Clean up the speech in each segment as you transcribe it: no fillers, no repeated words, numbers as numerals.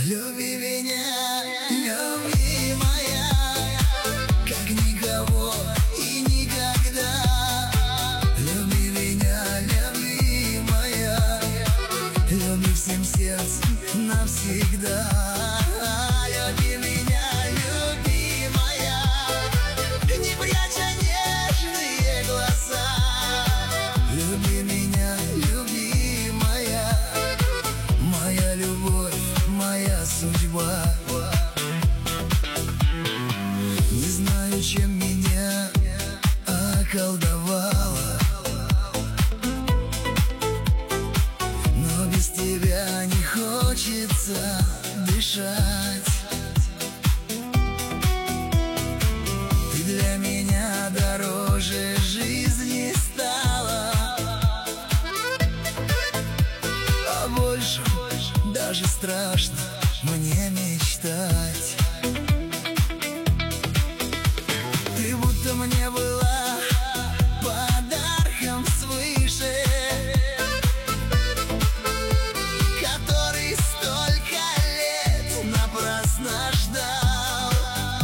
Люби меня, любимая, как никого и никогда. Люби меня, любимая, люби всем сердцем навсегда. Люби меня, любимая, не пряча нежные глаза. Люби меня, любимая, моя любовь, моя судьба. Не знаю, чем меня околдовала, но без тебя не хочется дышать. Ты для меня дороже жизни стала, а больше даже страшно мне мечтать. Ты будто мне была подарком свыше, который столько лет напрасно ждал.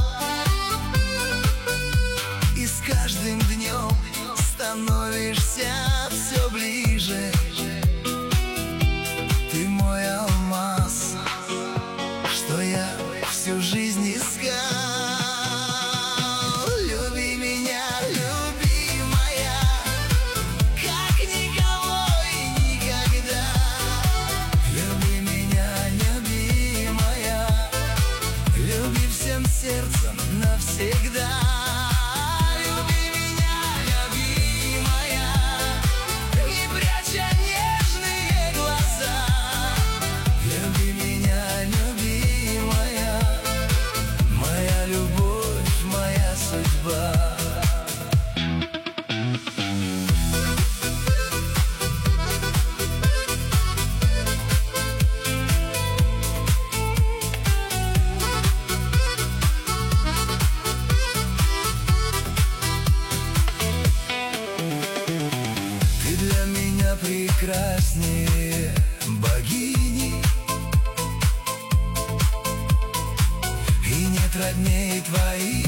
И с каждым днем становишься все ближе. Ты мой алмаз, что я всю жизнь искал. Люби меня, любимая, как никого и никогда. Люби меня, любимая, люби всем сердцем навсегда. Люби меня, любимая, не пряча нежные глаза. Люби меня, любимая, моя любовь, моя судьба. Ты для меня прекраснее богини, и нет родней твоих